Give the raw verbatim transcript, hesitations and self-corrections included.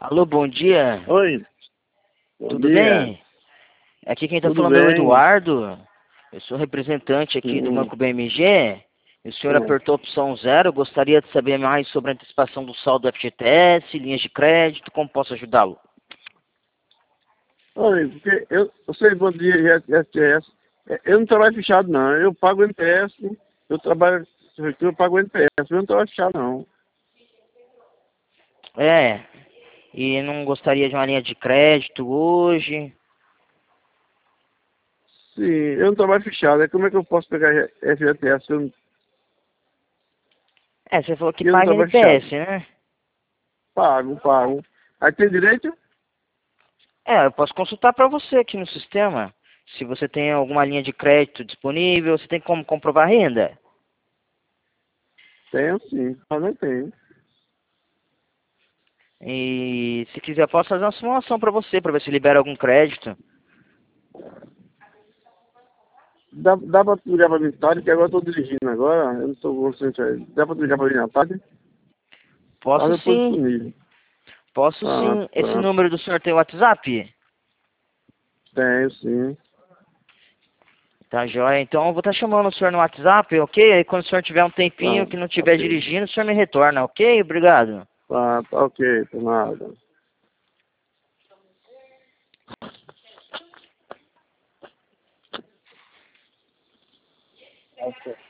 Alô, bom dia. Oi, bom Tudo dia. bem? Aqui quem está Tudo falando é o bem? Eduardo. Eu sou representante aqui do Hum, Banco B M G. O senhor hum. apertou a opção zero. Gostaria de saber mais sobre a antecipação do saldo do F G T S, linhas de crédito, como posso ajudá-lo? Oi, porque eu, eu sei, bom dia, F T S. Eu não trabalho fechado, não. Eu pago o N P S, eu trabalho, eu pago o N P S, eu não trabalho fechado, não. É, e não gostaria de uma linha de crédito hoje? Sim, eu não trabalho fechado. É como é que eu posso pegar F T S se eu não, É, você falou que se eu não paga trabalho fechado? N P S, né? Pago, pago. Aí tem direito? É, eu posso consultar para você aqui no sistema. Se você tem alguma linha de crédito disponível, você tem como comprovar a renda? Tenho sim, mas não tenho. E se quiser, eu posso fazer uma simulação para você, para ver se libera algum crédito. Dá, dá pra tu ligar pra mim tarde, que agora eu tô dirigindo agora, eu não tô gostando. Dá pra tu ligar pra mim na tarde? Posso Tarde eu tô sim, disponível. posso Pronto, sim. Esse pronto. número do senhor tem WhatsApp? Tenho sim. Tá joia. Então eu vou estar chamando o senhor no WhatsApp, ok? Aí quando o senhor tiver um tempinho Pronto, que não estiver ok. dirigindo, o senhor me retorna, ok? Obrigado. Tá, tá ok, por nada. Ok.